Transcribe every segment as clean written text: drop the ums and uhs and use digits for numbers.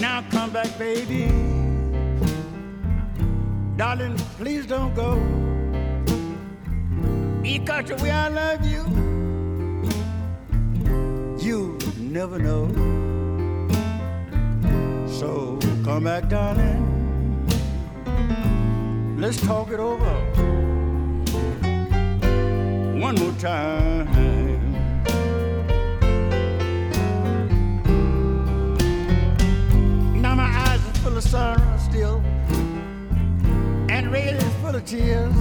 Now come back, baby. Darling, please don't go. Because the way I love you, you never know. So come back, darling. Let's talk it over one more time. Now my eyes are full of sorrow still, and red is full of tears.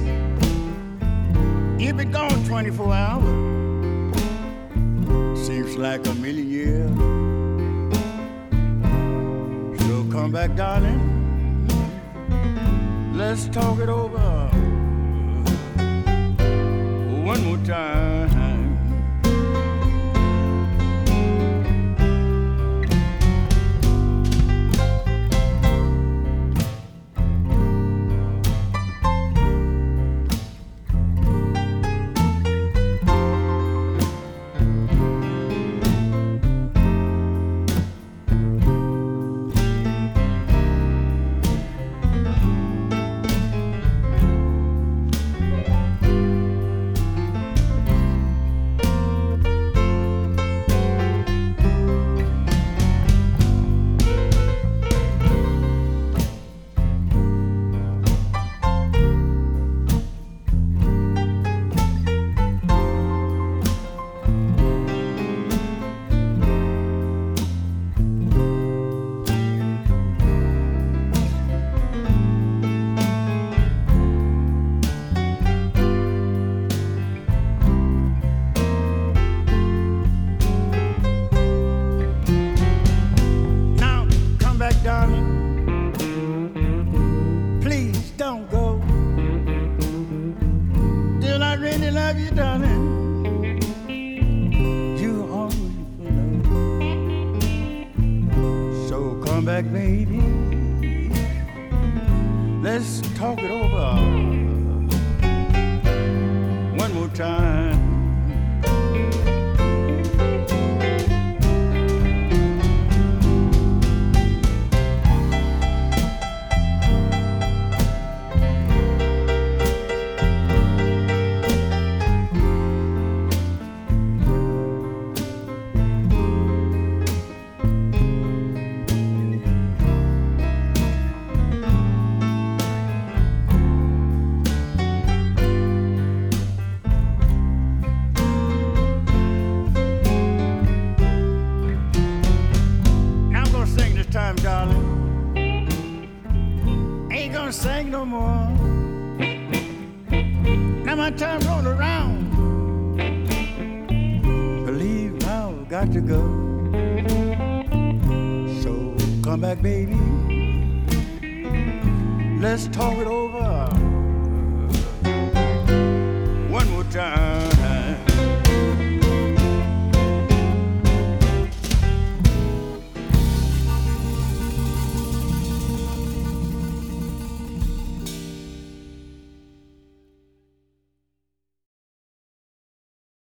You've been gone 24 hours. Seems like a million years. So come back, darling. Let's talk it over one more time. Let's talk it over one more time.